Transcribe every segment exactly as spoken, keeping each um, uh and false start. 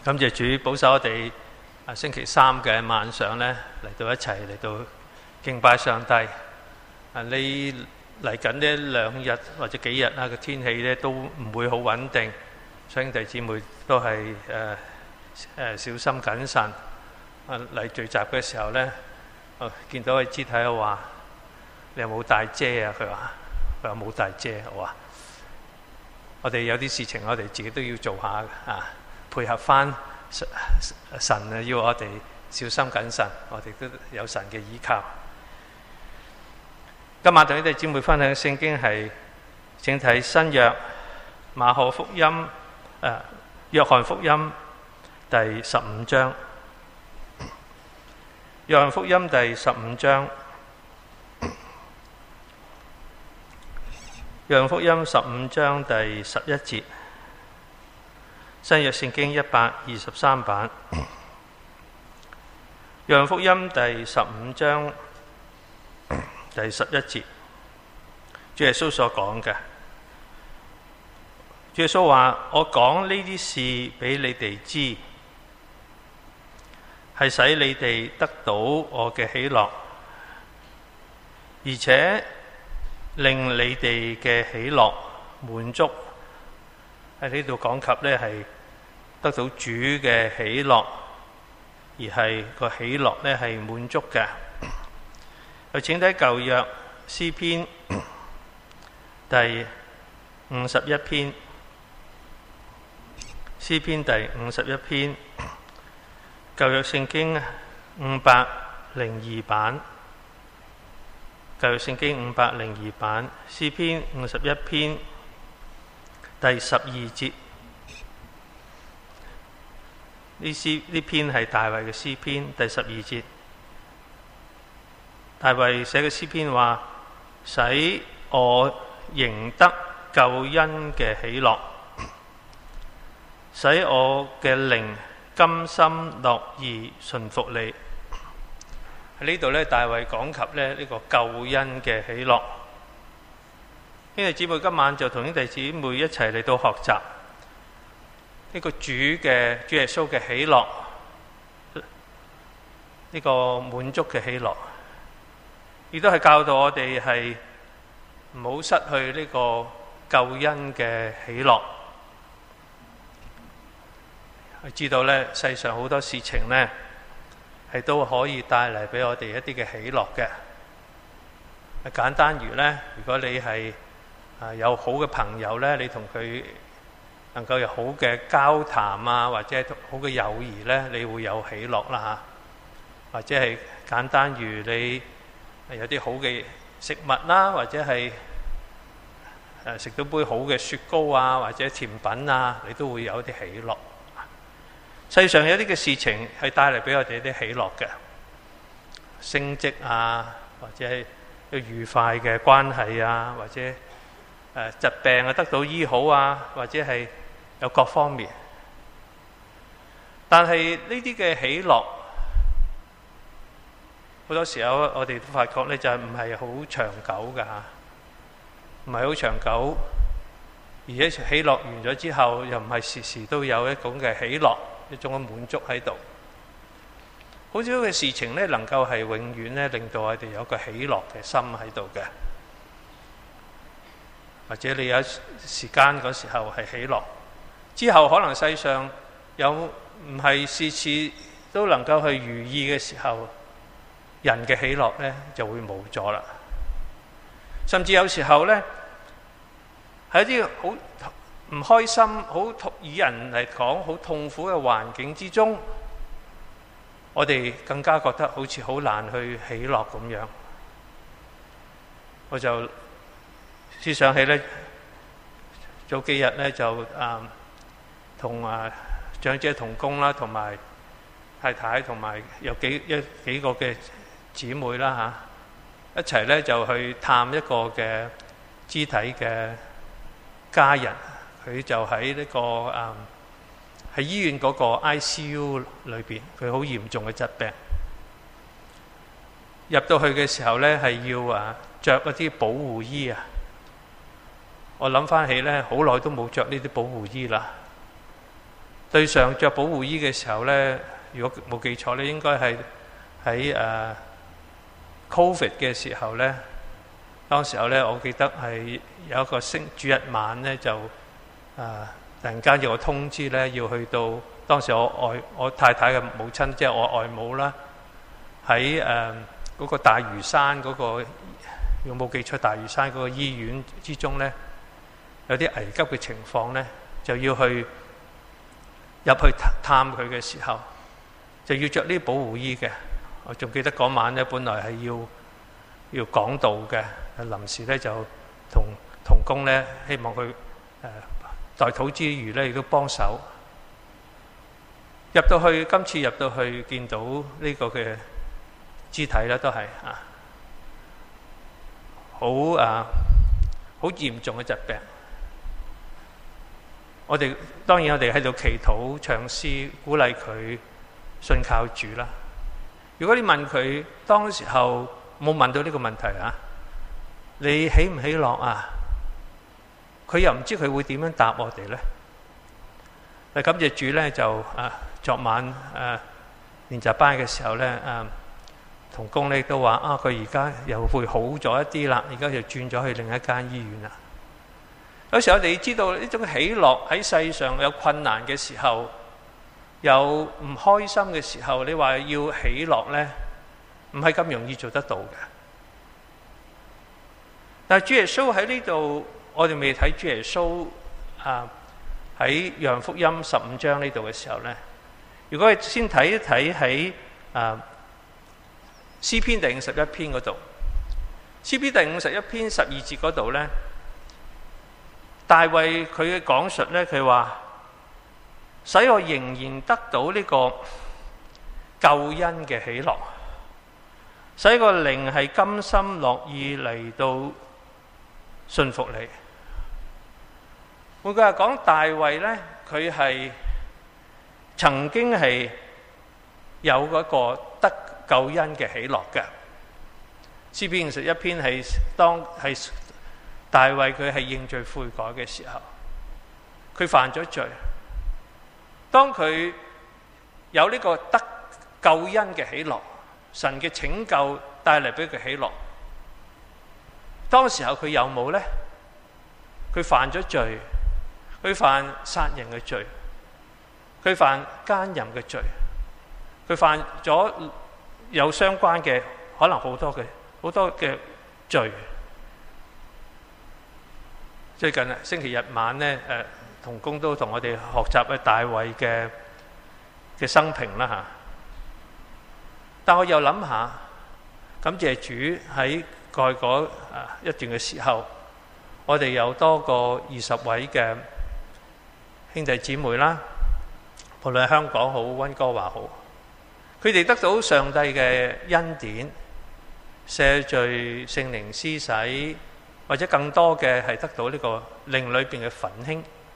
感謝主保守我哋啊星期三嘅晚上咧嚟到一齊嚟到敬拜上帝。啊，你嚟緊呢兩日或者幾日啊個天氣咧都唔會好穩定，兄弟姊妹都係誒誒小心謹慎。啊嚟聚集嘅時候咧，啊見到個肢體我話：你有冇帶遮啊？佢話：佢話冇帶遮。我話：我哋有啲事情我哋自己都要做下啊。配合翻神啊，要我哋小心謹慎，我哋都有神嘅依靠。今晚同你哋姊妹分享嘅聖經係，請睇新約馬可福音誒、呃、約翰福音第十五章。約翰福音第十五章，約翰福音十五章第十一節。新約聖經一百二十三版，約翰福音第十五章第十一節，主耶穌所講嘅。主耶穌話：我講呢啲事俾你哋知，係使你哋得到我嘅喜樂，而且令你哋嘅喜樂滿足。喺呢度講及呢係得到主嘅喜樂，而係個喜樂呢係滿足嘅。去請睇舊約詩篇第五十一篇，詩篇第五十一篇，舊約聖經五百零二版，舊約聖經五百零二版，詩篇五十一篇第十二節。呢詩呢篇係大衛嘅詩篇，第十二節。大衛寫嘅詩篇話：使我贏得救恩嘅喜樂，使我嘅靈甘心樂意順服你。喺呢度咧，大衛講及咧呢個救恩嘅喜樂。兄弟姊妹，今晚就同兄弟姊妹一齊嚟到學習呢個主嘅主耶穌嘅喜樂，呢個滿足嘅喜樂，亦都係教導我哋係唔好失去呢個救恩嘅喜樂。我知道咧，世上好多事情咧係都可以帶嚟俾我哋一啲嘅喜樂嘅。簡單如咧，如果你係啊有好嘅朋友咧，你同佢能夠有好嘅交談啊，或者好嘅友誼咧，你會有喜樂啦嚇。或者係簡單如你有啲好嘅食物啦，或者係誒食到杯好嘅雪糕啊，或者甜品啊，你都會有啲喜樂。世上有啲嘅事情係帶嚟俾我哋啲喜樂嘅，升職啊，或者係愉快嘅關係啊，或者誒疾病啊得到醫好啊，或者係有各方面。但係呢啲嘅喜樂，好多時候我哋都發覺咧，就係唔係好長久㗎嚇，唔係好長久。而且喜樂完咗之後，又唔係時時都有一種嘅喜樂，一種嘅滿足喺度。好少嘅事情咧，能夠係永遠咧令到我哋有個喜樂嘅心喺度嘅。或者你有時間嗰時候係喜樂，之後可能世上有唔係事事都能夠去如意嘅時候，人嘅喜樂咧就會冇咗啦。甚至有時候咧喺一啲好唔開心、好以人嚟講好痛苦嘅環境之中，我哋更加覺得好似好難去喜樂咁樣。我就思想起咧，早幾日咧就啊同啊長者同工啦，同埋太太同埋有幾一幾個嘅姊妹啦嚇，一齊咧就去探一個嘅肢體嘅家人，佢就喺呢個啊喺醫院嗰個 I C U 裏邊，佢好嚴重嘅疾病。入到去嘅時候咧，係要啊著一啲保護衣啊。我諗翻起咧，好耐都冇著呢啲保護衣啦。 對上着保護衣嘅時候呢，如果冇記錯咧，應該係喺誒 Covid 嘅時候呢。當時候呢，我記得係有一個星主日晚呢，就誒、呃、突然間有個通知呢，要去到當時我外我太太嘅母親，即係我外母啦，喺誒嗰個大嶼山嗰個，有冇記錯？大嶼山嗰個醫院之中呢，有啲危急嘅情況呢，就要去入去探佢嘅時候，就要着呢啲保護衣嘅。我仲記得嗰晚呢，本來係要要講道嘅，臨時呢，就同同工呢，希望佢誒代禱之餘呢，亦都幫手。入到去，今次入到去見到呢個嘅肢體咧，都係啊好啊好嚴重嘅疾病。我哋當然我哋喺度祈禱、唱詩，鼓勵佢信靠主啦。如果你問佢當時候冇問到呢個問題啊，你喜唔喜樂啊？佢又唔知佢會點樣答我哋呢？嗱，感謝主呢，就啊〜昨晚誒練習班嘅時候咧，誒同工咧都話啊，佢而家又會好咗一啲啦，而家就轉咗去另一間醫院啦。有時候我哋知道呢種喜樂喺世上有困難嘅時候，有唔開心嘅時候，你話要喜樂咧，唔係咁容易做得到嘅。但係主耶穌喺呢度，我哋未睇主耶穌啊喺約翰福音十五章呢度嘅時候咧。如果你先睇一睇喺啊詩篇第五十一篇嗰度，詩篇第五十一篇十二節嗰度咧，大衛佢嘅講述咧，佢話使我仍然得到呢個救恩嘅喜樂，使個靈係甘心樂意嚟到信服你。換句話講，大衛咧，佢係曾經係有嗰個得救恩嘅喜樂嘅。詩篇五十一篇係當係大衛佢係認罪悔改嘅時候，佢犯咗罪。當佢有呢個得救恩嘅喜樂，神嘅拯救帶嚟俾佢喜樂，當時候佢有冇呢？佢犯咗罪，佢犯殺人嘅罪。佢犯奸淫嘅罪，佢犯咗有相關嘅可能好多嘅好多嘅罪。最近星期日晚呢，誒同工都同我哋學習嘅大衛嘅嘅生平啦嚇。但我又諗下，感謝主喺過去嗰一段嘅時候，我哋有多過二十位嘅兄弟姊妹啦。無論香港好，溫哥華好，佢哋得到上帝嘅恩典、赦罪、聖靈施洗，或者更多嘅係得到呢個靈裏邊嘅奮興。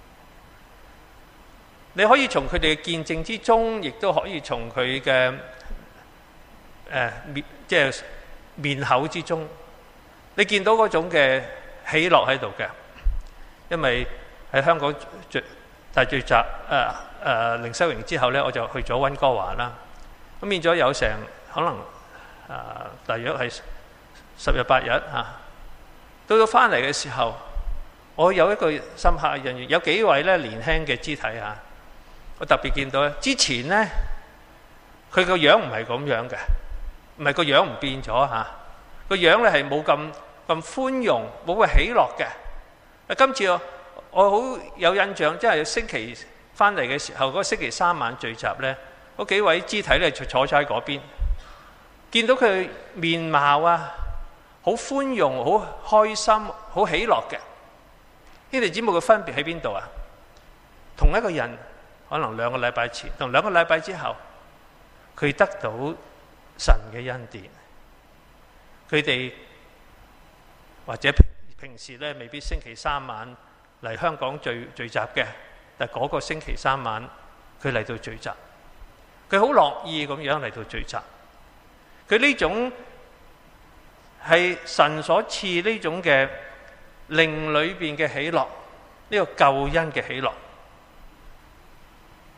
你可以從佢哋嘅見證之中，亦都可以從佢嘅誒面，即係面口之中，你見到嗰種嘅喜樂喺度嘅。因為喺香港聚大聚集誒。呃誒、呃、靈修營之後呢，我就去咗溫哥華啦。咁變咗有成可能誒、呃，大約係十日八日嚇。到到翻嚟嘅時候，我有一個深刻嘅印象，有幾位咧年輕嘅肢體嚇，我特別見到咧。之前呢，佢個樣唔係咁樣嘅，唔係個樣唔變咗嚇，個樣咧係冇咁咁寬容，冇咁喜樂嘅。今次我我好有印象，即係星期翻嚟嘅時候，嗰個星期三晚聚集呢，嗰幾位肢體咧就坐咗喺嗰邊，見到佢面貌啊，好寬容、好開心、好喜樂嘅。兄弟姊妹嘅分別喺邊度啊？同一個人可能兩個禮拜前同兩個禮拜之後，佢得到神嘅恩典。佢哋或者平平時咧未必星期三晚嚟香港聚聚集嘅。但嗰個星期三晚，佢嚟到聚集，佢好樂意咁樣嚟到聚集。佢呢種係神所賜呢種嘅靈裏邊嘅喜樂，呢個救恩嘅喜樂。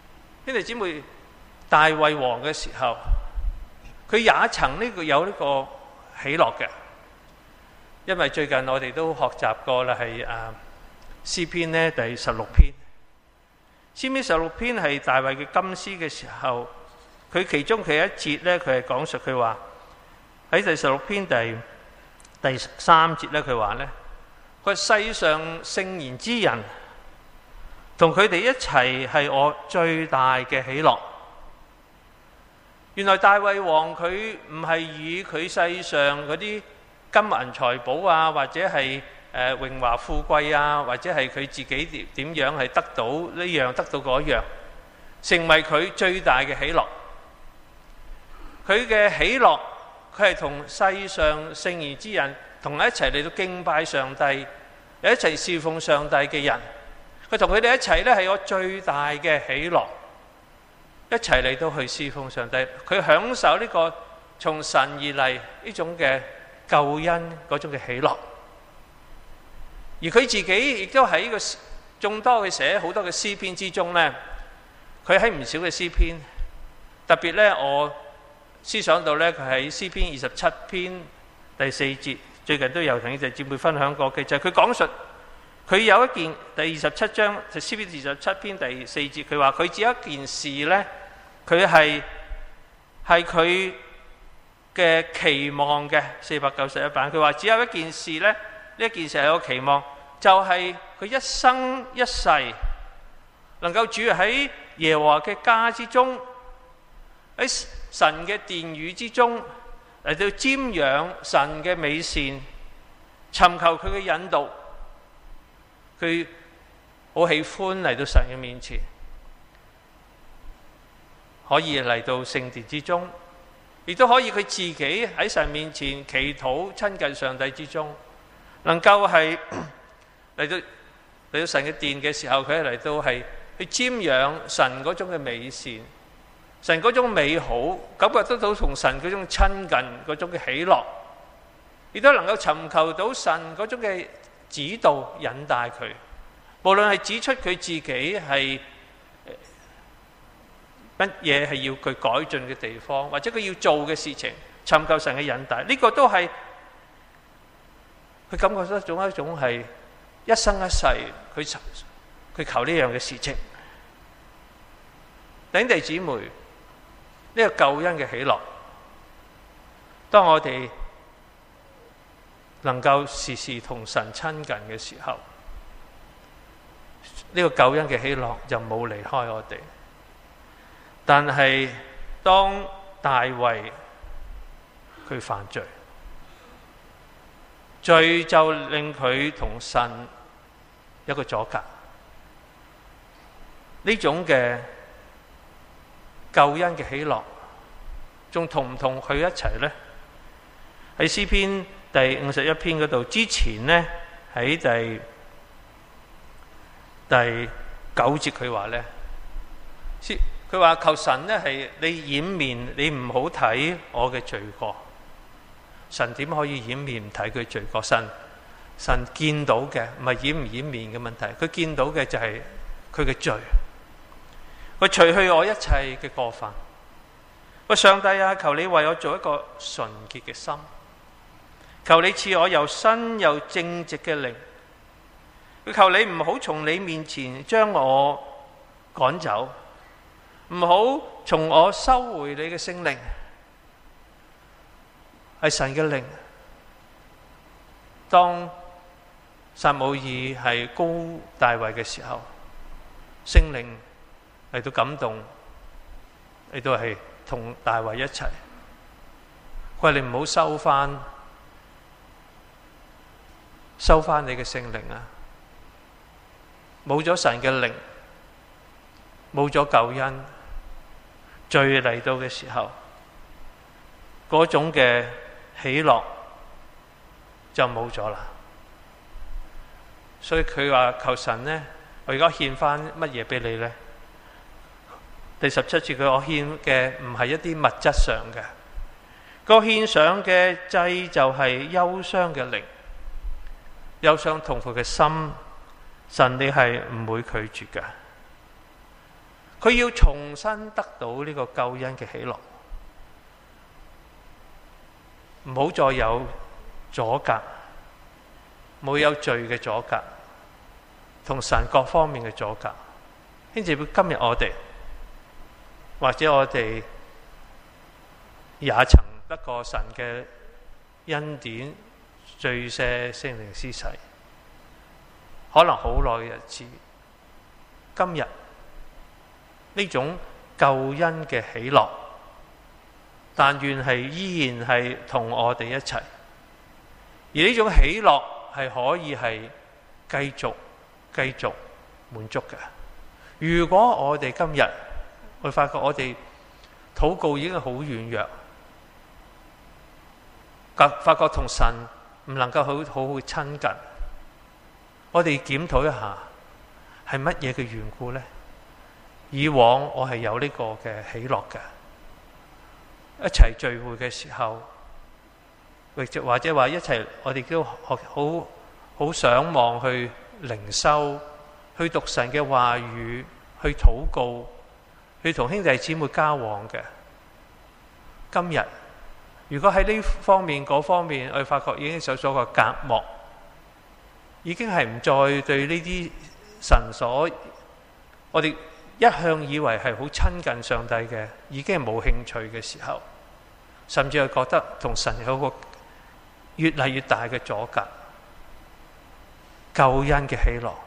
兄弟姊妹，大衛王嘅時候，佢也曾呢個有呢個喜樂嘅，因為最近我哋都學習過啦，係誒詩篇呢第十六篇。詩篇十六篇係大衛嘅金詩嘅時候，佢其中佢一節呢，佢係講述佢話喺第十六篇第第三節呢，佢話呢，佢世上聖賢之人同佢哋一齊係我最大嘅喜樂。原來大衛王佢唔係以佢世上嗰啲金銀財寶啊，或者係誒榮華富貴啊，或者係佢自己點點樣係得到呢樣得到嗰樣，成為佢最大嘅喜樂。佢嘅喜樂，佢係同世上聖賢之人同一齊嚟到敬拜上帝，一齊侍奉上帝嘅人，佢同佢哋一齊呢係我最大嘅喜樂。一齊嚟到去侍奉上帝，佢享受呢個從神而嚟呢種嘅救恩嗰種嘅喜樂，而佢自己亦都喺呢個眾多嘅寫好多嘅詩篇之中呢，佢喺唔少嘅詩篇，特別呢，我思想到呢，佢喺詩篇二十七篇第四節，最近都有同弟兄姊妹分享過嘅，就係佢講述佢有一件第二十七章就詩篇二十七篇第四節，佢話佢只有一件事呢，佢係係佢嘅期望嘅四百九十一版。佢話只有一件事呢，呢一件事係我期望，就係、是、佢一生一世能夠住喺耶和華嘅家之中，喺神嘅殿宇之中嚟到瞻仰神嘅美善，尋求佢嘅引導。佢好喜歡嚟到神嘅面前，可以嚟到聖殿之中，亦都可以佢自己喺神面前祈禱親近上帝之中，能夠係嚟到嚟到神嘅殿嘅時候，佢係嚟到係去瞻仰神嗰種嘅美善，神嗰種美好，感覺得到同神嗰種親近嗰種嘅喜樂，亦都能夠尋求到神嗰種嘅指導引帶佢，無論係指出佢自己係乜嘢係要佢改進嘅地方，或者佢要做嘅事情，尋求神嘅引帶，呢、這個都係佢感覺得種一種係一生一世佢佢求呢樣嘅事情。弟兄姊妹，呢、這個救恩嘅喜樂，當我哋能夠時時同神親近嘅時候，呢、這個救恩嘅喜樂就冇離開我哋。但係當大衛佢犯罪，罪就令佢同神一個阻隔。呢種嘅救恩嘅喜樂，仲同唔同佢一齊呢？喺詩篇第五十一篇嗰度之前呢，喺第第九節佢話呢，佢話求神呢係你掩面，你唔好睇我嘅罪過。神點可以掩面唔睇佢罪過？神神見到嘅唔係掩唔掩面嘅問題，佢見到嘅就係佢嘅罪。佢除去我一切嘅過犯。喂，上帝啊，求你為我做一個純潔嘅心，求你賜我又新又正直嘅靈。佢求你唔好從你面前將我趕走，唔好從我收回你嘅聖靈。係神嘅靈。當撒母耳係膏大衛嘅時候，聖靈嚟到感動，嚟到係同大衛一齊。佢話你唔好收翻，收翻你嘅聖靈啊！冇咗神嘅靈，冇咗救恩，罪嚟到嘅時候，嗰種嘅喜樂就冇咗啦。所以佢話求神呢，我而家獻翻乜嘢俾你呢？第十七節佢話我獻嘅唔係一啲物質上嘅，個獻上嘅祭就係憂傷嘅靈，憂傷痛苦嘅心。神你係唔會拒絕嘅。 佢要重新得到呢個救恩嘅喜樂，唔好再有阻隔，冇有罪嘅阻隔，同神各方面嘅阻隔。兄姊妹，今日我哋或者我哋也曾得過神嘅恩典，罪赦聖靈施洗，可能好耐嘅日子，今日呢種救恩嘅喜樂，但願係依然係同我哋一齊，而呢種喜樂係可以係繼續繼續滿足嘅。如果我哋今日會發覺我哋禱告已經好軟弱，發覺同神唔能夠好好好親近，我哋檢討一下係乜嘢嘅緣故呢？以往我係有呢個嘅喜樂嘅，一齊聚會嘅時候，或者或者話一齊，我哋都好好好想望去靈修，去讀神嘅話語，去禱告，去同兄弟姊妹交往嘅。今日如果喺呢方面嗰方面，我哋發覺已經有咗個隔膜，已經係唔再對呢啲神所我哋一向以為係好親近上帝嘅，已經係冇興趣嘅時候，甚至係覺得同神有個越嚟越大嘅阻隔。救恩嘅喜樂，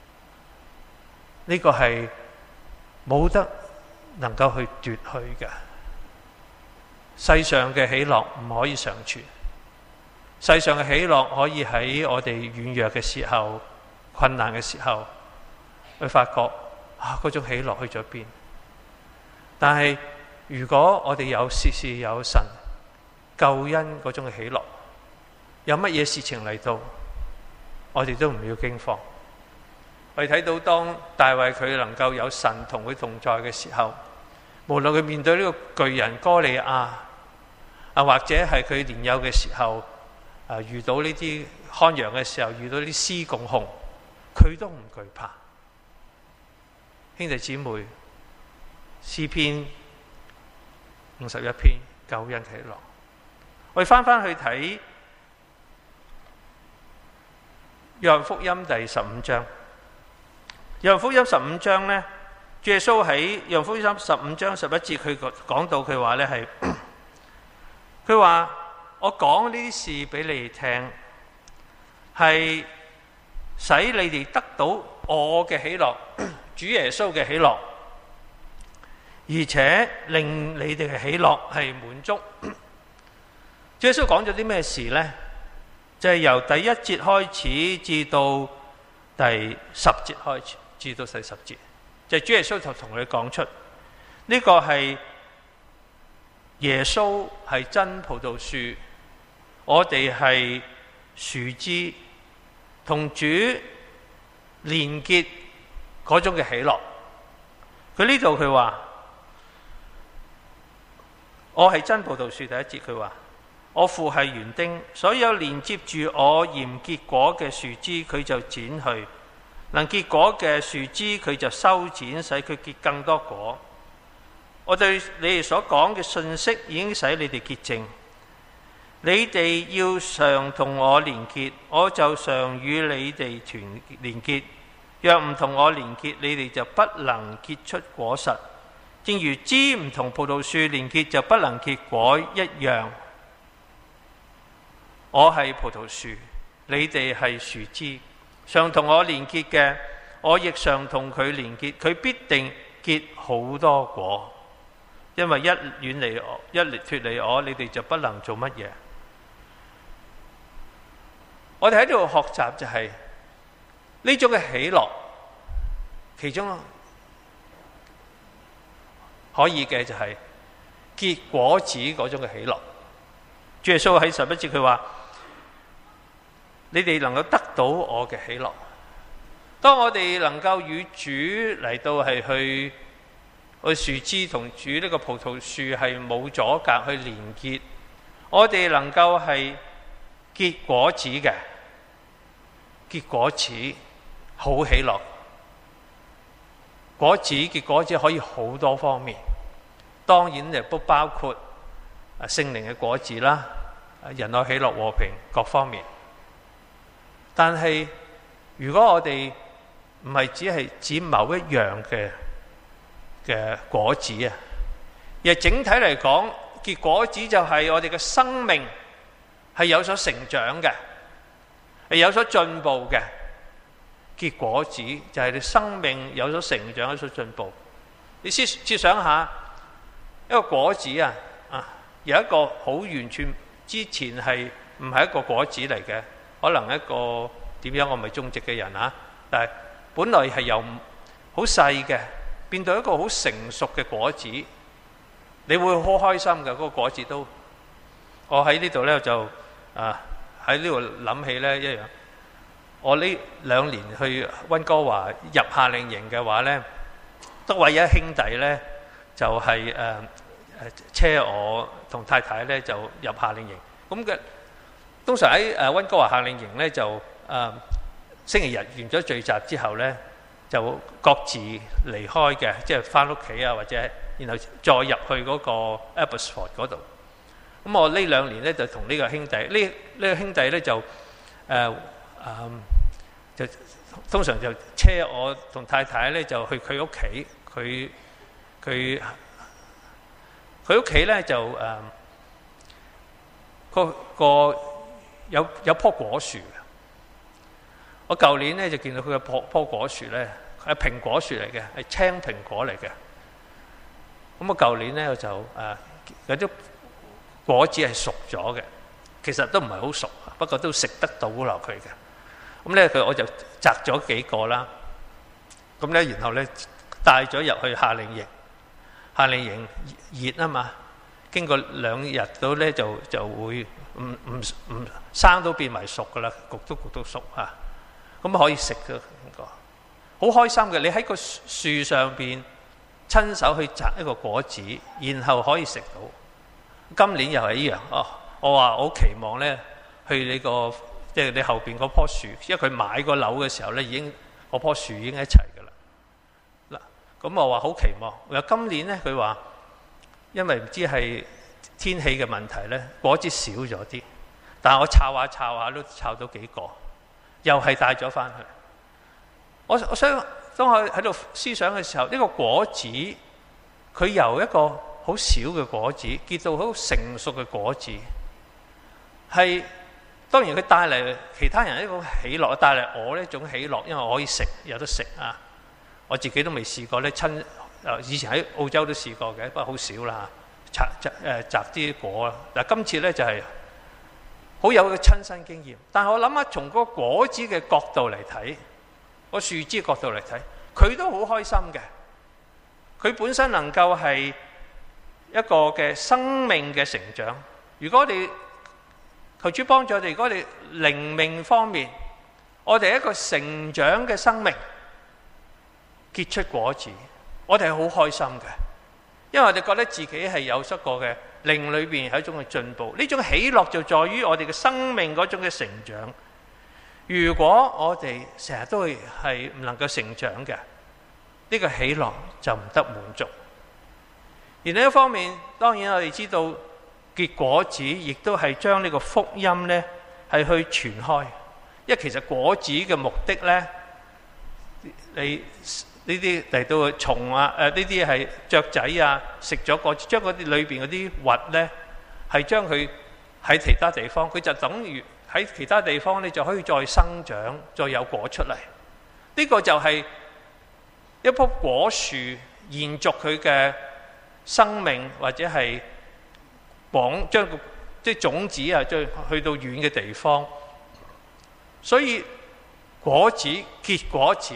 呢個係冇得能夠去奪去嘅。世上嘅喜樂唔可以長存，世上嘅喜樂可以喺我哋軟弱嘅時候、困難嘅時候，去發覺啊，嗰種喜樂去咗邊？但係如果我哋有時時有神救恩嗰種嘅喜樂，有乜嘢事情嚟到，我哋都唔要驚慌。我哋睇到當大衛佢能夠有神同佢同在嘅時候，無論佢面對呢個巨人哥利亞啊，或者係佢年幼嘅時候啊，遇到呢啲看羊嘅時候，遇到啲獅共熊，佢都唔懼怕。兄弟姊妹，詩篇五十一篇救恩喜樂。我哋翻翻去睇約翰福音第十五章。約翰福音十五章呢，主耶穌喺約翰福音十五章十一節，佢講到佢話呢係，佢話我講呢啲事俾你哋聽，係使你哋得到我嘅喜樂，主耶穌嘅喜樂，而且令你哋嘅喜樂係滿足。主耶穌講咗啲咩事呢？就係由第一節開始至到第十節開始，至到第十節，就係主耶穌就同佢講出呢個係耶穌係真葡萄樹，我哋係樹枝，同主連結嗰種嘅喜樂。佢呢度佢話我係真葡萄樹，第一節佢話我父係園丁，所有連接住我驗結果嘅樹枝，佢就剪去；能結果嘅樹枝，佢就修剪，使佢結更多果。我對你哋所講嘅信息已經使你哋潔淨。你哋要常同我連結，我就常與你哋團連結。若唔同我連結，你哋就不能結出果實。正如枝唔同葡萄樹連結，就不能結果一樣。我係葡萄樹，你哋係樹枝，常同我連結嘅，我亦常同佢連結，佢必定結好多果。因為一遠離我，一脫離我，你哋就不能做乜嘢。我哋喺呢度學習就係、是、呢種嘅喜樂，其中可以嘅就係結果子嗰種嘅喜樂。主耶穌喺十一節佢話：你哋能夠得到我嘅喜樂。當我哋能夠與主嚟到係去去樹枝同主呢個葡萄樹係冇阻隔去連結，我哋能夠係結果子嘅，結果子好喜樂。 果子結果子可以好多方面，當然亦都包括聖靈嘅果子啦，仁愛、喜樂、和平各方面。但係如果我哋唔係只係指某一樣嘅嘅果子啊，而係整體嚟講，結果子就係我哋嘅生命係有所成長嘅，係有所進步嘅。結果子就係你生命有所成長，有所進步。你試試想下一個果子啊，啊有一個好完全之前係唔係一個果子嚟嘅，可能一個點樣我唔係種植嘅人啊，但係本來係由好細嘅變到一個好成熟嘅果子，你會好開心嘅。嗰個果子都，我喺呢度咧就啊喺呢度諗起咧一樣。我呢兩年去溫哥華入夏令營嘅話咧，都為一兄弟咧就係誒誒車我同太太咧就入夏令營。咁嘅通常喺誒溫哥華夏令營咧就誒、呃、星期日完咗聚集之後咧就各自離開嘅，即係翻屋企啊，或者然後再入去嗰個 Abbotsford 嗰度。咁我呢兩年咧就同呢個兄弟，呢呢、呢個兄弟咧就誒。呃嗯，就通常就車我同太太咧就去佢屋企，佢佢佢屋企咧就誒、嗯、個個有有棵果樹嘅。我舊年咧就見到佢嘅棵棵果樹咧係蘋果樹嚟嘅，係青蘋果嚟嘅。咁我舊年咧我就誒、呃、有啲果子係熟咗嘅，其實都唔係好熟，不過都食得到落去嘅。咁咧佢我就摘咗幾個啦，咁咧然後咧帶咗入去夏令營。夏令營熱啊嘛，經過兩日到咧就就會唔唔唔生都變埋熟噶啦，焗都焗到熟嚇，咁可以食嘅，好開心嘅。你喺個樹上邊親手去摘一個果子，然後可以食到。今年又係一樣哦，我話我好期望咧去你個。即係你後邊嗰棵樹，因為佢買個樓嘅時候咧，已經嗰棵樹已經一齊㗎啦。嗱，咁我話好期望。又今年咧，佢話因為唔知係天氣嘅問題咧，果子少咗啲。但係我摷下摷下都摷到幾個，又係帶咗翻去。我我想當我喺度思想嘅時候，呢個果子佢由一個好小嘅果子結到好成熟嘅果子，係。當然佢帶嚟其他人一個喜樂，帶嚟我呢一種喜樂，因為我可以食，有得食啊！我自己都未試過咧，親誒以前喺澳洲都試過嘅，不過好少啦嚇，摘摘誒摘啲果啦。嗱，今次咧就係好有個親身經驗。但係我諗下，從嗰個果子嘅角度嚟睇，個樹枝角度嚟睇，佢都好開心嘅。佢本身能夠係一個嘅生命嘅成長。如果我哋求主幫助我哋，如果我哋靈命方面，我哋一個成長嘅生命結出果子，我哋係好開心嘅，因為我哋覺得自己係有一個嘅靈裏邊係一種嘅進步。呢種喜樂就在於我哋嘅生命嗰種嘅成長。如果我哋成日都係唔能夠成長嘅，呢個喜樂就唔得滿足。而另一方面，當然我哋知道。結果子亦都係將呢個福音呢係去傳開，因為其實果子嘅目的呢，你呢啲嚟到蟲啊，誒呢啲係雀仔啊，食咗果子，將嗰啲裏邊嗰啲核呢，係將佢喺其他地方，佢就等於喺其他地方呢就可以再生長，再有果出嚟。呢、這個就係一棵果樹延續佢嘅生命，或者係。綁將個即係種子啊，將去到遠嘅地方，所以果子結果子，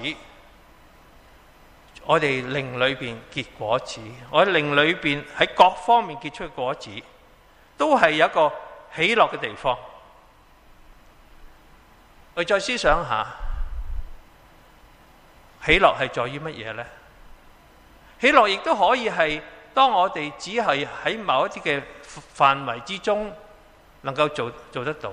我哋靈裏邊結果子，我哋靈裏邊喺各方面結出嘅果子，都係有一個喜樂嘅地方。我再思想下，喜樂係在於乜嘢呢？喜樂亦都可以係當我哋只係喺某一啲嘅範圍之中能夠做做得到，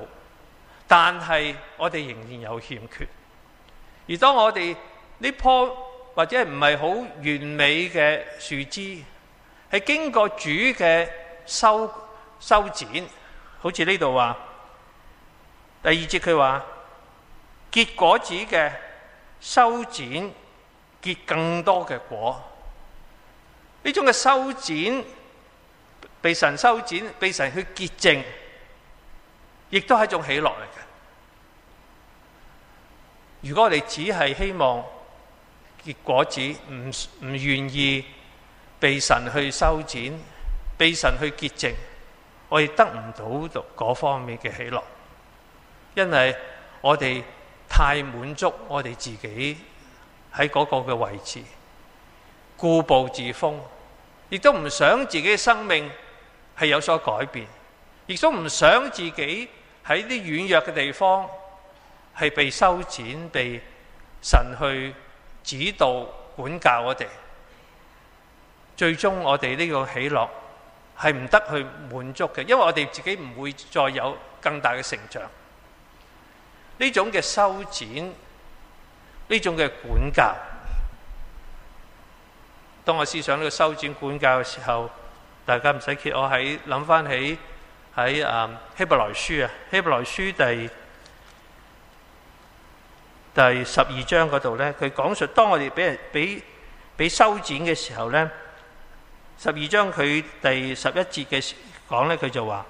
但係我哋仍然有欠缺。而當我哋呢棵或者唔係好完美嘅樹枝，係經過主嘅修修剪。好似呢度話第二節佢話結果子嘅修剪結更多嘅果。呢種嘅修剪，被神修剪，被神去潔淨，亦都係一種喜樂嚟嘅。如果我哋只係希望結果子，唔唔願意被神去修剪，被神去潔淨，我哋得唔到嗰方面嘅喜樂，因為我哋太滿足我哋自己喺嗰個嘅位置，固步自封，亦都唔想自己嘅生命係有所改變，亦都唔想自己喺啲軟弱嘅地方係被修剪，被神去指導管教我哋。最終我哋呢個喜樂係唔得去滿足嘅，因為我哋自己唔會再有更大嘅成長。呢種嘅修剪，呢種嘅管教，當我思想呢個修剪管教嘅時候，大家唔使揭，我喺諗翻起喺啊希伯來書啊，希伯來書第第十二章嗰度咧，佢講述當我哋俾人俾俾修剪嘅時候咧，十二章佢第十一節嘅講咧，佢就話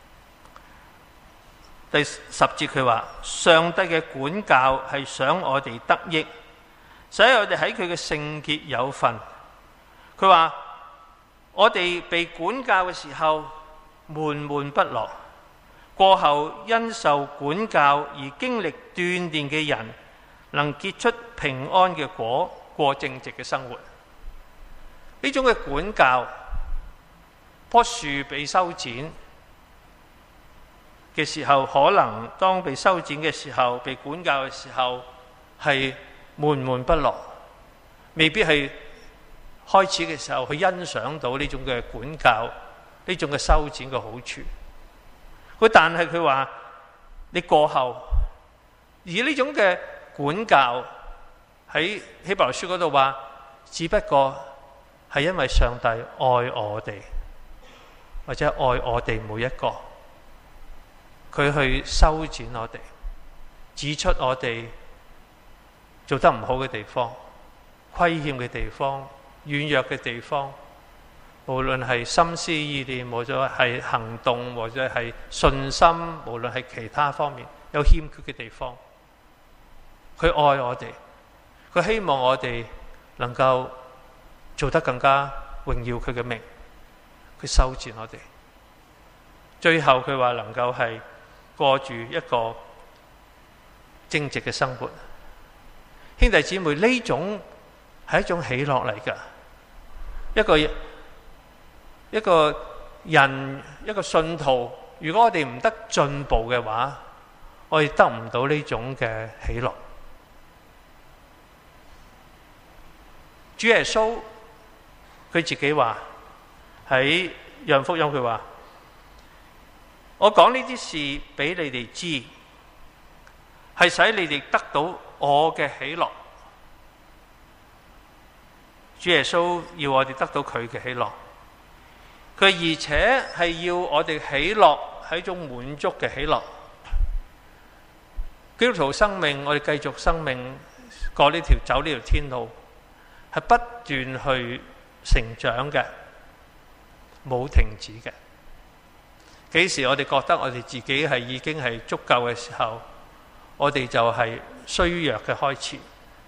第十節佢話上帝嘅管教係想我哋得益，使我哋喺佢嘅聖潔有份。佢話我哋被管教嘅時候悶悶不樂，過後因受管教而經歷鍛鍊嘅人，能結出平安嘅果，過正直嘅生活。呢種嘅管教，棵樹被修剪嘅時候，可能當被修剪嘅時候，被管教嘅時候係悶悶不樂，未必係開始嘅時候去欣賞到呢種嘅管教，呢種嘅修剪嘅好處。佢但係佢話你過後，而呢種嘅管教喺希伯來書嗰度話，只不過係因為上帝愛我哋，或者愛我哋每一個，佢去修剪我哋，指出我哋做得唔好嘅地方、虧欠嘅地方、軟弱嘅地方，無論係心思意念，或者係行動，或者係信心，無論係其他方面有欠缺嘅地方，佢愛我哋，佢希望我哋能夠做得更加榮耀佢嘅名，佢修剪我哋，最後佢話能夠係過住一個正直嘅生活。兄弟姊妹，呢種係一種喜樂嚟㗎。一個一個人一個信徒，如果我哋唔得進步嘅話，我哋得唔到呢種嘅喜樂。主耶穌佢自己話喺約翰福音，佢話我講呢啲事俾你哋知，係使你哋得到我嘅喜樂。主耶穌要我哋得到佢嘅喜樂，佢而且係要我哋喜樂係一種滿足嘅喜樂。基督徒生命，我哋繼續生命過呢條走呢條天路，係不斷去成長嘅，冇停止嘅。幾時我哋覺得我哋自己係已經係足夠嘅時候，我哋就係衰弱嘅開始。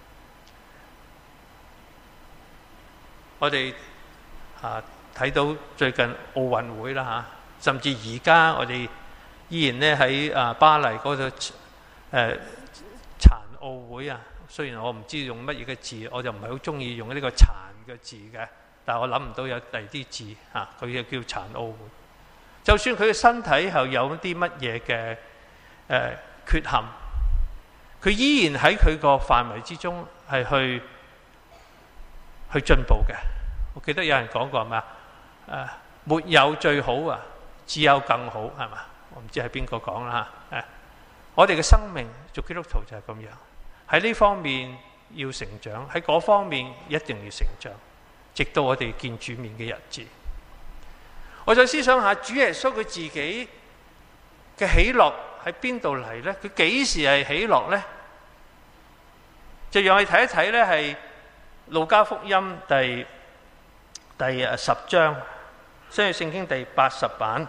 我哋啊睇到最近奧運會啦嚇，甚至而家我哋依然咧喺啊巴黎嗰度誒殘奧會啊。雖然我唔知用乜嘢嘅字，我就唔係好中意用呢個殘嘅字嘅，但係我諗唔到有第二啲字嚇，佢就叫殘奧會。就算佢嘅身體係有啲乜嘢嘅誒缺陷，佢依然喺佢個範圍之中係去去進步嘅。我記得有人講過係咪啊？誒，沒有最好啊，只有更好，係嘛？我唔知係邊個講啦嚇。誒，我哋嘅生命做基督徒就係咁樣，喺呢方面要成長，喺嗰方面一定要成長，直到我哋見主面嘅日子。我再思想下主耶穌佢自己嘅喜樂喺邊度嚟呢？佢幾時係喜樂呢？就讓我哋睇一睇呢，係路加福音第第十章，新約聖經第八十版，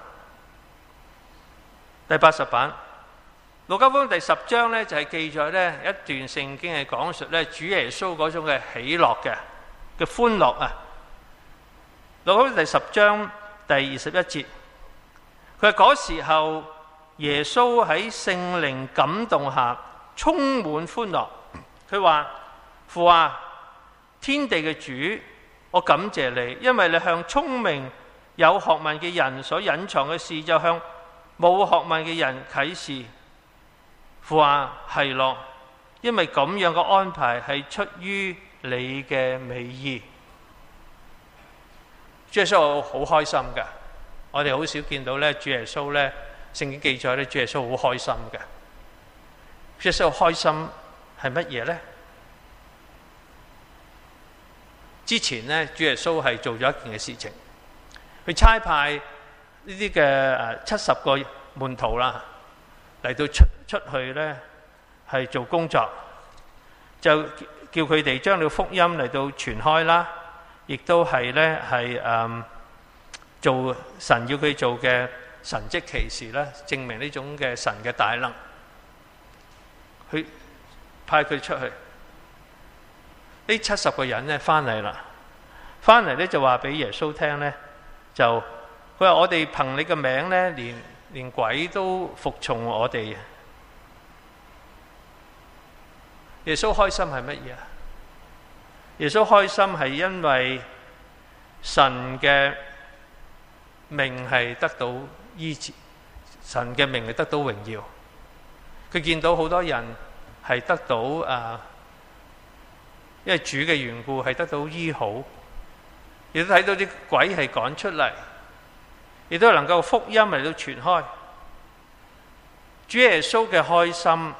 第八十版。路加福音第十章咧，就係記載咧一段聖經係講述咧主耶穌嗰種嘅喜樂嘅嘅歡樂啊。路加福音第十章第二十一節，佢話嗰時候耶穌喺聖靈感動下充滿歡樂。佢話：父啊，天地嘅主，我感謝你，因為你向聰明有學問嘅人所隱藏嘅事，就向冇學問嘅人啟示。父啊，係咯，因為咁樣嘅安排係出於你嘅美意。主耶穌好開心㗎，我哋好少見到咧，主耶穌咧，聖經記載咧，主耶穌好開心嘅。主耶穌開心係乜嘢咧？之前咧，主耶穌係做咗一件嘅事情，佢差派呢啲嘅誒七十個門徒啦，嚟到出出去咧係做工作，就叫佢哋將呢個福音嚟到傳開啦，亦都係咧係誒做神要佢做嘅神蹟奇事啦，證明呢種嘅神嘅大能。去派佢出去，呢七十個人咧翻嚟啦，翻嚟咧就話俾耶穌聽咧，就佢話我哋憑你嘅名咧，連連鬼都服從我哋。耶穌開心係乜嘢啊？耶穌開心係因為神嘅名係得到醫治，神嘅名係得到榮耀。佢見到好多人係得到誒、啊，因為主嘅緣故係得到醫好，亦都睇到啲鬼係趕出嚟，亦都能夠福音嚟到傳開。主耶穌嘅開心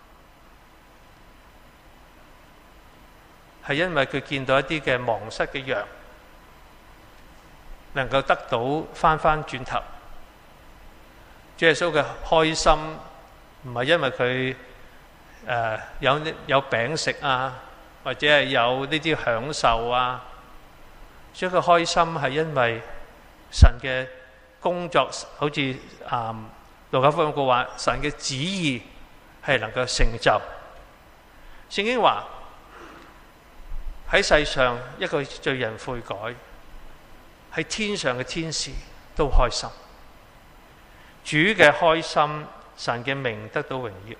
係因為佢見到一啲嘅亡失嘅羊能夠得到翻翻轉頭。主耶穌嘅開心唔係因為佢誒、呃、有有餅食啊，或者係有呢啲享受啊，所以佢開心係因為神嘅工作，好似啊路加福音講話，神嘅旨意係能夠成就。聖經話喺世上一個罪人悔改，喺天上嘅天使都開心。主嘅開心，神嘅名得到榮耀。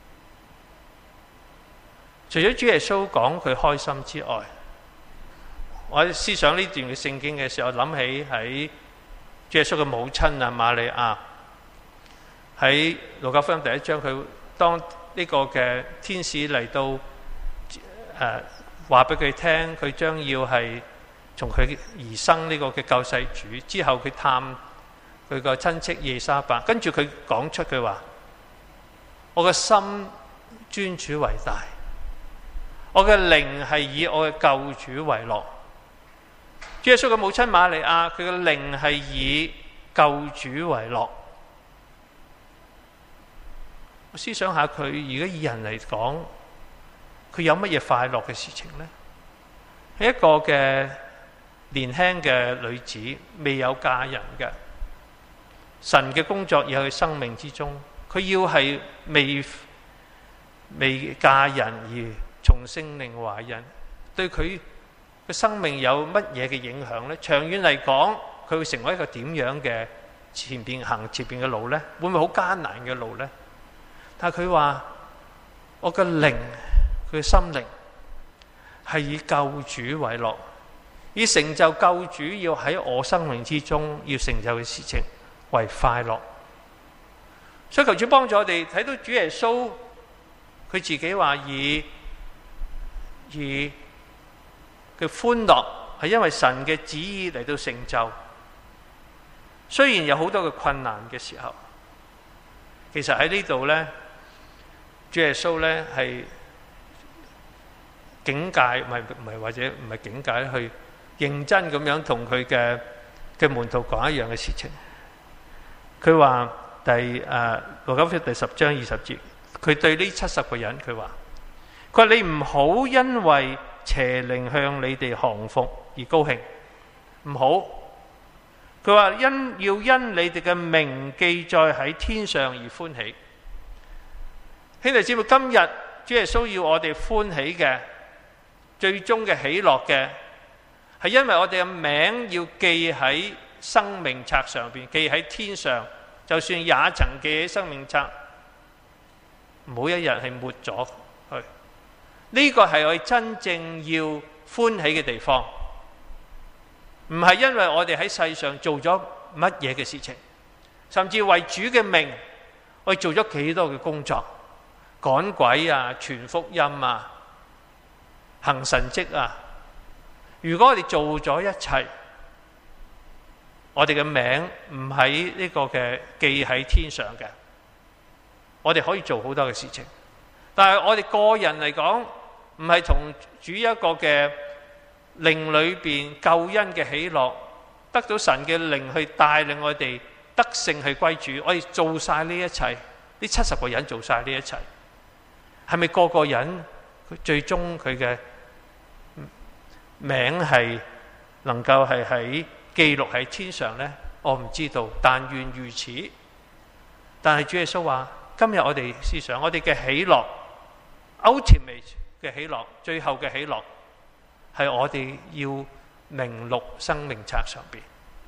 除咗主耶穌講佢開心之外，我思想呢段嘅聖經嘅時候，諗起喺主耶穌嘅母親啊瑪利亞，喺路加福音第一章，佢當呢個嘅天使嚟到誒話俾佢聽，佢將要係從佢而生呢個嘅救世主之後，佢探佢個親戚耶沙伯，跟住佢講出佢話：我嘅心尊主為大，我嘅靈係以我嘅救主為樂。主耶穌嘅母親瑪利亞，佢嘅靈係以救主為樂。我思想下佢，如果以人嚟講，佢有乜嘢快樂嘅事情呢？係一個嘅年輕嘅女子，未有嫁人嘅，神嘅工作要喺佢生命之中，佢要係未未嫁人而從聖靈懷孕，對佢嘅生命有乜嘢嘅影響呢？長遠嚟講，佢會成為一個點樣嘅前邊行前邊嘅路呢？會唔會好艱難嘅路呢？但係佢話：我嘅靈，佢嘅心靈係以救主為樂，以成就救主要喺我生命之中要成就嘅事情為快樂。所以求主幫助我哋睇到主耶穌，佢自己話以以嘅歡樂係因為神嘅旨意嚟到成就。雖然有好多嘅困難嘅時候，其實喺呢度呢，主耶穌呢係警戒，唔係唔係或者唔係警戒，去認真咁樣同佢嘅嘅門徒講一樣嘅事情。佢話第誒路加福音第十章二十節，佢對呢七十個人佢話：佢話你唔好因為邪靈向你哋降服而高興，唔好。佢話因要因你哋嘅名記載喺天上而歡喜。兄弟姊妹，今日主耶穌要我哋歡喜嘅，最終嘅喜樂嘅，係因為我哋嘅名要記喺生命冊上邊，記喺天上。就算也曾記喺生命冊，冇一日係抹咗去。呢個係我哋真正要歡喜嘅地方，唔係因為我哋喺世上做咗乜嘢嘅事情，甚至為主嘅名，我哋做咗幾多嘅工作，趕鬼啊、傳福音啊、行神蹟啊。如果我哋做咗一切，我哋嘅名唔喺呢個嘅記喺天上嘅，我哋可以做好多嘅事情。但係我哋個人嚟講，唔係同主一個嘅靈裏邊救恩嘅喜樂，得到神嘅靈去帶領我哋得勝去歸主。我哋做晒呢一切，呢七十個人做晒呢一切，係咪個個人佢最終佢嘅名係能夠係喺記錄喺天上呢？我唔知道，但願如此。但係主耶穌話：今日我哋思想，我哋嘅喜樂 ，ultimate 嘅喜樂，最後嘅喜樂，係我哋要名錄生命冊上邊。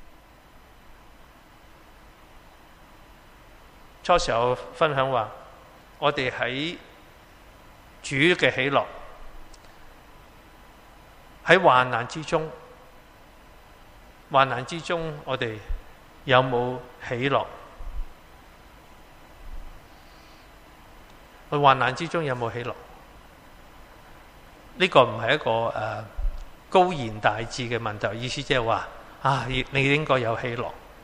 初時我分享話，我哋喺主嘅喜樂，喺患難之中。患難之中，我哋有冇喜樂？喺患難之中有冇喜樂？呢、這個唔係一個誒、呃、高言大智嘅問題，意思即係話啊，你應該有喜樂。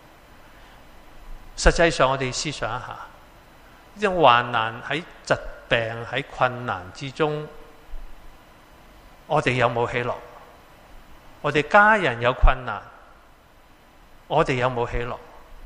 實際上，我哋思想一下，呢種患難喺疾病喺困難之中，我哋有冇喜樂？我哋家人有困難，我哋有冇喜樂？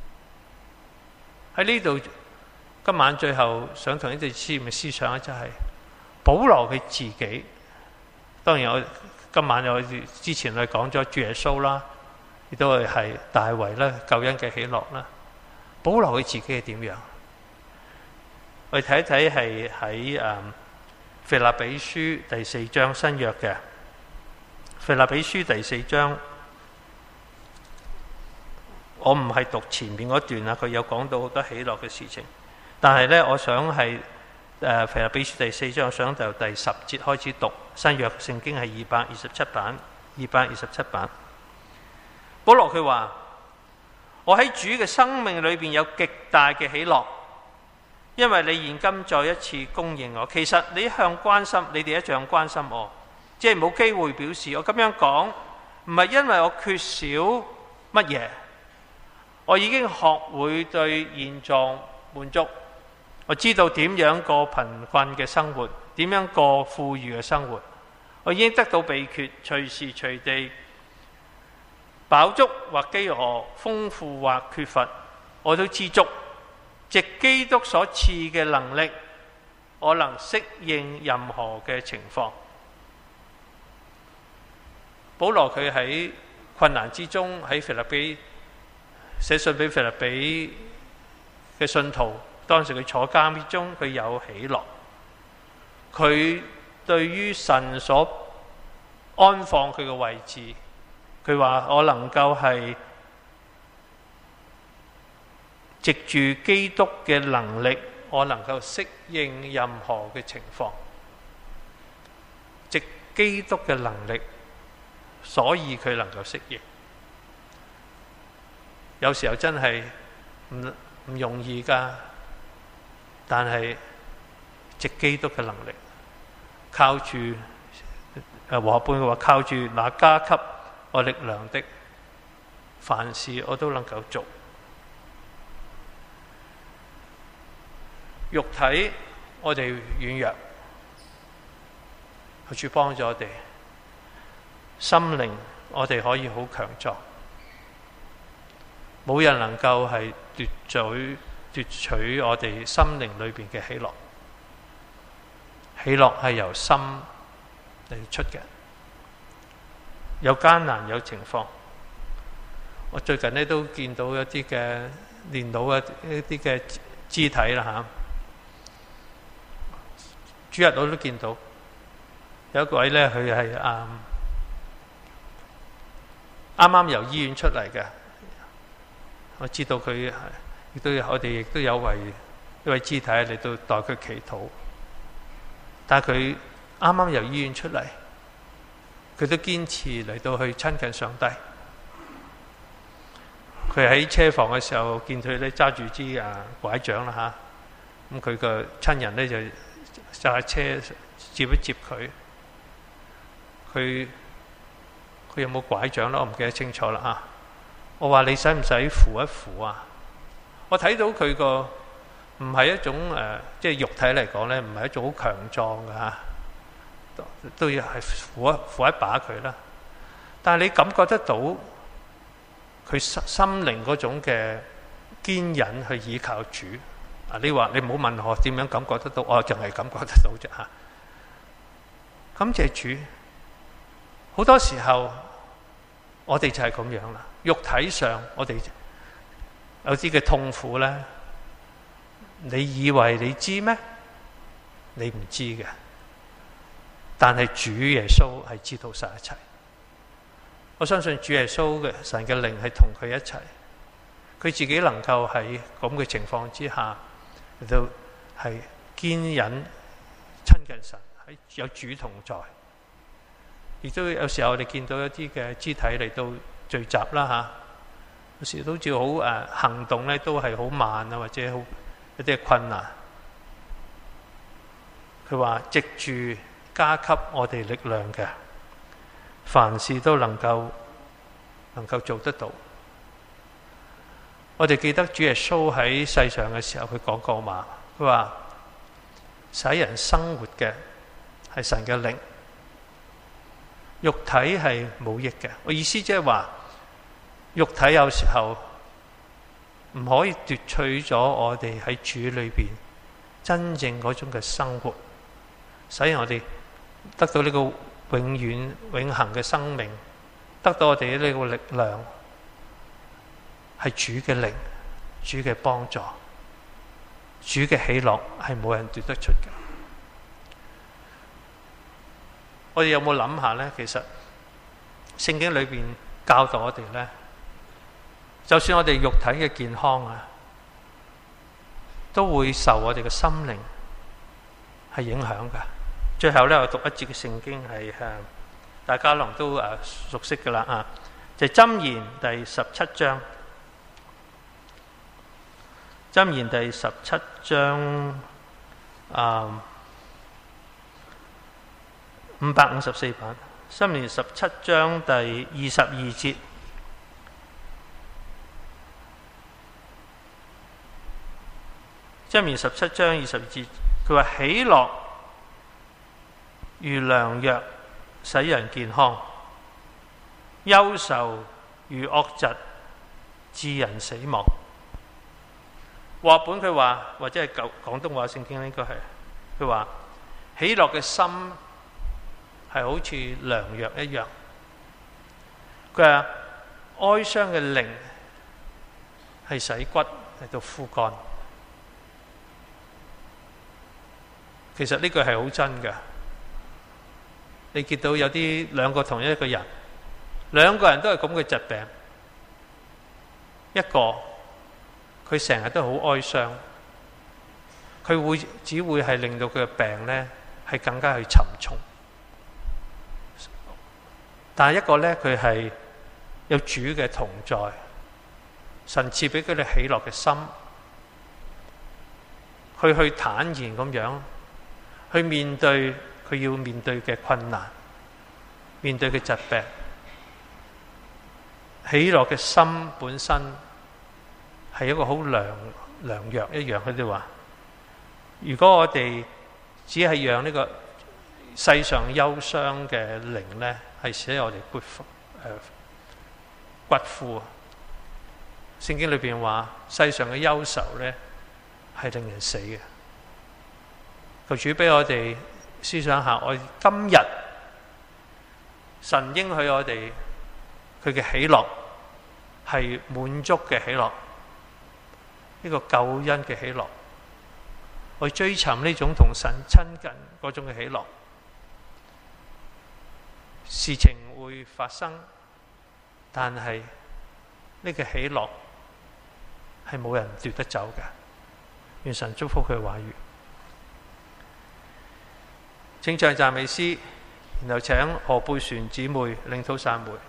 喺呢度，今晚最後想同你哋思嘅思想咧，就係保羅佢自己。當然我今晚我之前我哋講咗主耶穌啦，亦都係係大衛啦，救恩嘅喜樂啦。保羅佢自己係點樣？我哋睇一睇係喺誒腓立比書第四章新約嘅腓立比書第四章。我唔係讀前面嗰段啦，佢有講到好多喜樂嘅事情。但係呢，我想係誒腓立比書第四章，我想就第十節開始讀。新約聖經係二百二十七版，二百二十七版。保羅佢話：我喺主嘅生命裏邊有極大嘅喜樂，因為你現今再一次供應我。其實你一向關心，你哋一向關心我，即係冇機會表示。我咁樣講唔係因為我缺少乜嘢。我已經學會對現狀滿足，我知道點樣過貧困嘅生活，點樣過富裕嘅生活。我已經得到秘訣，隨時隨地飽足或飢餓，豐富或缺乏，我都知足。藉基督所賜嘅能力，我能適應任何嘅情況。保羅佢喺困難之中，喺腓立比寫信俾腓立比嘅信徒，當時佢坐監之中，佢有喜樂。佢對於神所安放佢嘅位置，佢話我能夠係藉住基督嘅能力，我能夠適應任何嘅情況。藉基督嘅能力，所以佢能夠適應。有時候真係唔唔容易㗎，但係藉基督嘅能力，靠住誒和合本嘅話，靠住那加給我力量的，凡事我都能夠做。肉體我哋軟弱， 主幫咗我哋，心靈我哋可以好強壯，冇人能夠係奪取奪取我哋心靈裏邊嘅喜樂。喜樂係由心嚟出嘅，有艱難有情況。我最近呢都見到一啲嘅練到嘅一啲嘅肢體啦嚇，主日我都見到有一位呢，佢係啱啱啱由醫院出嚟嘅。我知道佢亦都有，我哋亦都有為一位肢體嚟到代佢祈禱。但係佢啱啱由醫院出嚟，佢都堅持嚟到去親近上帝。佢喺車房嘅時候見佢咧揸住支啊拐杖啦嚇，咁佢個親人咧就揸車接一接佢。佢佢有冇拐杖咧？我唔記得清楚啦嚇。我話你使唔使扶一扶啊？我睇到佢個唔係一種誒、呃，即係肉體嚟講咧，唔係一種好強壯嘅嚇，都都要係扶一扶一把佢啦。但係你感覺得到佢心心靈嗰種嘅堅忍去倚靠主。啊，你話你唔好問我點樣感覺得到，我淨係感覺得到啫嚇。感謝主，好多時候我哋就係咁樣啦。肉體上我哋有啲嘅痛苦咧，你以為你知咩？你唔知嘅。但係主耶穌係知道晒一切。我相信主耶穌嘅神嘅靈係同佢一齊，佢自己能夠喺咁嘅情況之下，嚟到係堅忍親近神，喺有主同在。亦都有時候我哋見到一啲嘅肢體嚟到聚集啦嚇，有時都似好誒行動咧都係好慢啊，或者好一啲困難。佢話藉住加給我哋力量嘅，凡事都能夠能夠做得到。我哋記得主耶穌喺世上嘅時候，佢講過嘛，佢話使人生活嘅係神嘅靈，肉體係冇益嘅。我意思即係話，肉體有時候唔可以奪取咗我哋喺主裏邊真正嗰種嘅生活，使我哋得到呢個永遠永恆嘅生命，得到我哋呢個力量，係主嘅靈，主嘅幫助，主嘅喜樂係冇人奪得出嘅。我哋有冇諗下呢？其實聖經裏邊教導我哋呢，就算我哋肉體嘅健康啊，都會受我哋嘅心靈係影響㗎。最後呢，我讀一節嘅聖經係誒，大家可能都誒熟悉㗎啦啊，就係箴言第十七章。箴言第十七章啊，五百五十四版。箴言十七章第二十二節。箴言十七章二十二節，佢話喜樂如良藥，使人健康；憂愁如惡疾，致人死亡。和合本佢話，或者係舊廣東話聖經應該係，佢話喜樂嘅心係好似良藥一樣。佢話哀傷嘅靈係使骨嚟到枯乾。其實呢句係好真嘅。你見到有啲兩個同一個人，兩個人都係咁嘅疾病，一個佢成日都好哀傷，佢會只會係令到佢嘅病呢係更加去沉重。但係一個呢，佢係有主嘅同在，神賜俾佢哋喜樂嘅心，佢去坦然咁樣去面對佢要面對嘅困難，面對嘅疾病。喜樂嘅心本身係一個好良良藥一樣。佢哋話，如果我哋只係讓呢個世上憂傷嘅靈呢，係使我哋骨枯誒骨枯啊！聖經裏邊話，世上嘅憂愁呢係令人死嘅。求主俾我哋思想下，我今日神應許我哋佢嘅喜樂係滿足嘅喜樂，呢個救恩嘅喜樂，我追尋呢種同神親近嗰種嘅喜樂。事情會發生，但係呢個喜樂係冇人奪得走嘅。願神祝福佢嘅話語。請唱讚美詩，然後請何貝璇姊妹領禱散會。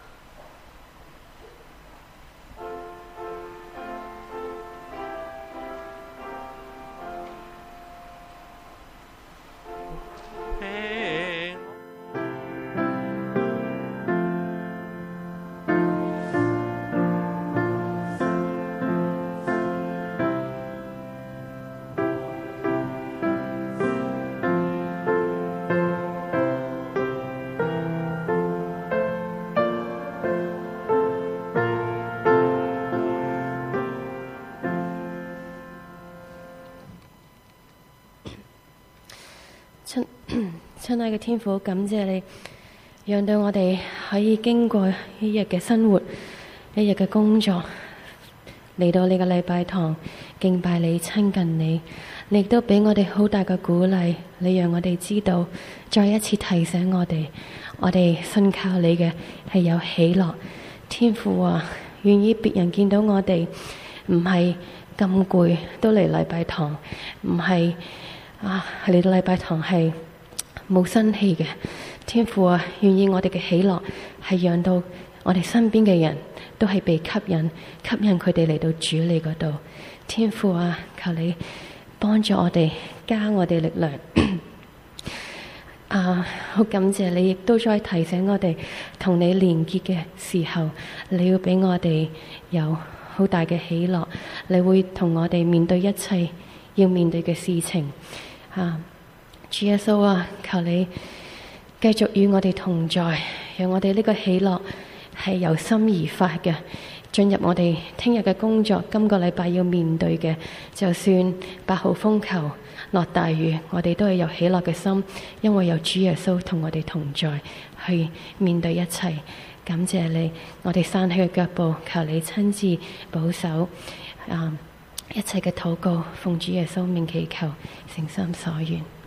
親愛嘅天父，感謝你，讓到我哋可以經過一日嘅生活，一日嘅工作，嚟到你嘅禮拜堂敬拜你、親近你。你亦都俾我哋好大嘅鼓勵，你讓我哋知道，再一次提醒我哋，我哋信靠你嘅係有喜樂。天父啊，願意別人見到我哋唔係咁攰都嚟禮拜堂，唔係啊嚟到禮拜堂係冇生氣嘅。天父啊，願意我哋嘅喜樂係讓到我哋身邊嘅人都係被吸引，吸引佢哋嚟到主你嗰度。天父啊，求你幫助我哋，加我哋力量。啊，好感謝你，亦都再提醒我哋，同你連結嘅時候，你要俾我哋有好大嘅喜樂，你會同我哋面對一切要面對嘅事情。啊，主耶穌啊，求你繼續與我哋同在，讓我哋呢個喜樂係由心而發嘅，進入我哋聽日嘅工作，今個禮拜要面對嘅，就算八號風球落大雨，我哋都係有喜樂嘅心，因為有主耶穌同我哋同在，去面對一切。感謝你，我哋散起嘅腳步，求你親自保守啊！一切嘅禱告，奉主耶穌名祈求，誠心所願。